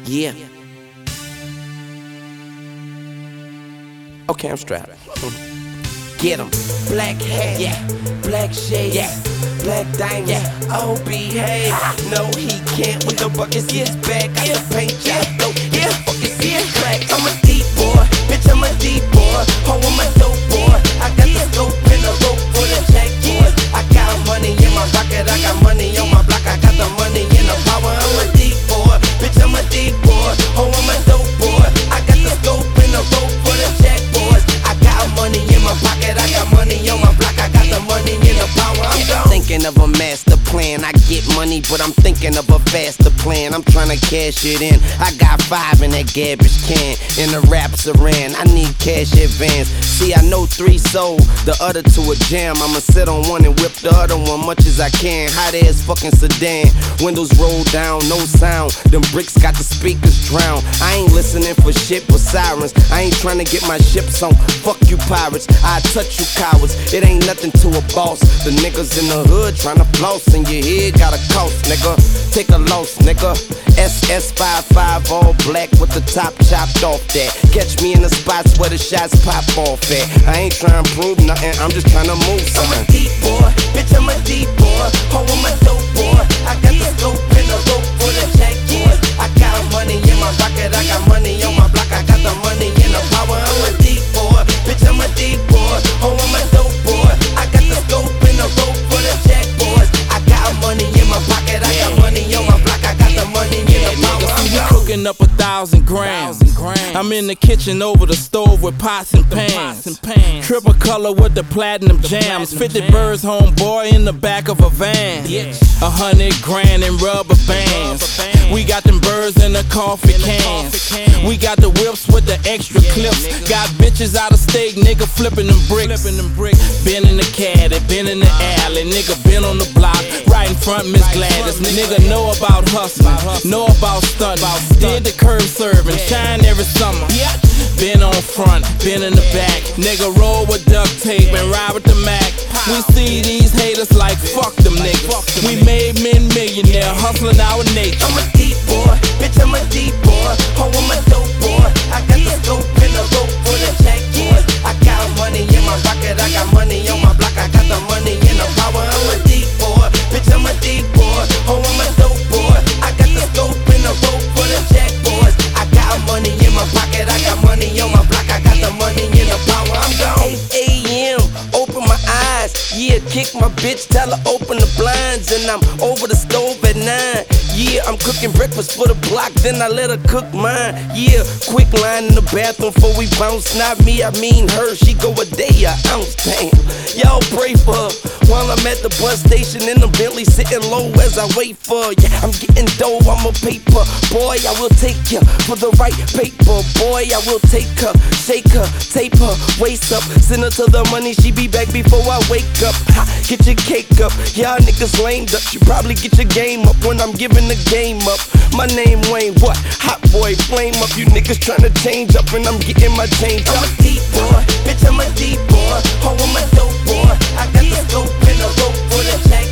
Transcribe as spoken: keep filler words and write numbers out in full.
Yeah. Okay, I'm strapped. Get 'em. Black hat, yeah. Black shades, yeah. Black diamonds, yeah. Oh, behave. No, he can't with the buckets. His back, I can paint job. No, yeah. Fucking see it crack. I'm a deep boy, bitch. I'm a deep boy. Oh, I'm a dope boy. I got the scope and the rope for the check boys. I got money in my pocket. I got money on my block. I got the money and the power. I'm a deep boy, bitch. I'm a deep boy. Oh, I'm a dope boy. I got the scope and the rope for the check boys. I got money in my pocket. I got money on my block. I got the money and the power. I'm gone. Thinking of a master plan. I get money, but I'm thinking of a faster plan. I'm trying to cash it in. I got five in that garbage can. In the rap saran, I need cash advance. See, I know three sold, the other two a jam. I'ma sit on one and whip the other one much as I can. Hot ass fucking sedan, windows roll down, no sound. Them bricks got the speakers drowned. I ain't listening for shit but sirens. I ain't trying to get my ships on. Fuck you pirates, I touch you cowards. It ain't nothing to a boss. The niggas in the hood trying to floss, and your head got a cost, nigga. Take a loss, nigga. S S fifty-five all black with the top chopped off that. Catch me in the spots where the shots pop off at. I ain't trying to prove nothing, I'm just trying to move something. I'm a deep boy, bitch, I'm a deep boy. Oh, I'm a dope boy. I got the scope and the rope for the check boys. I got money in my pocket, I got money on my block. I got the money and the power. I'm a deep boy, bitch, I'm a deep boy. Oh, I'm a dope boy. I got the scope and the rope for the check boys. I got money in my pocket, I got money on my block. I got the money and the power. I'm gone. Cooking up a thousand grams. I'm in the kitchen over the stove with pots and pans. Triple color with the platinum jams. fifty birds, homeboy, in the back of a van. A hundred grand in rubber bands. We got them birds in the coffee cans. We got the whips with the extra clips. Got bitches out of state, nigga, flipping them bricks. Been in the caddy, been in the alley, nigga, been on the block, right in front Miss Gladys. Nigga know about hustling, know about stunting. Did the curb serving, shine every summer. Been on front, been in the back. Nigga roll with duct tape and ride with the Mac. We see these haters like fuck them niggas. We made men millionaire, hustling our nature. I'm a deep boy, bitch, I'm a deep boy. Oh, I'm a dope boy. I got the scope and the rope for the check boys. I got money in my pocket, I got money on my block. I got the money and the power. I'm a deep boy, bitch, I'm a deep boy. Oh, I'm a dope boy. I got the scope and the rope for the check boys. I got money in my pocket, I got money on my block. I got the money and the power. I'm gone. eight A M, open my eyes. Yeah, kick my bitch, tell her open the blinds. And I'm over the stove at nine. Yeah, I'm cooking breakfast for the block, then I let her cook mine. Yeah, quick line in the bathroom before we bounce. Not me, I mean her, she go a day, a ounce, damn. Y'all pray for her while I'm at the bus station in the Bentley, sitting low as I wait for her. Yeah, I'm getting dough, I'm a paper boy, I will take ya for the right paper. Boy, I will take her, shake her, tape her, waist up, send her to the money, she be back before I wake up. Ha, get your cake up, y'all niggas lamed up. You probably get your game up when I'm giving the game up. My name Wayne, what? Hot boy, flame up. You niggas tryna change up and I'm getting my change up. I'm a deep boy, bitch, I'm a deep boy. Oh, I'm a dope boy. I got the scope and the rope for the check